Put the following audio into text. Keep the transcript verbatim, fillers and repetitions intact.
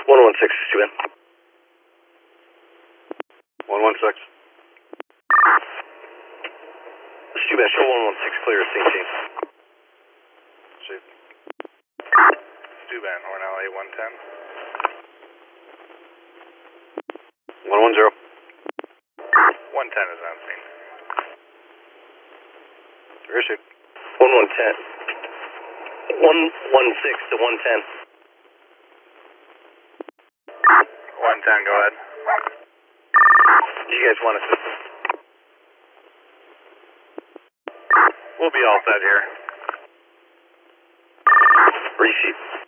one one six, Stu Ben. one one six. Stu Ben, show one one six clear, same team. Chief. Stu Ben, Hornell eight one ten. one one zero. one ten is on scene. You're issued. one one ten. one one six to one ten. one ten, go ahead. Do you guys want assistance? We'll be all set here. Receive.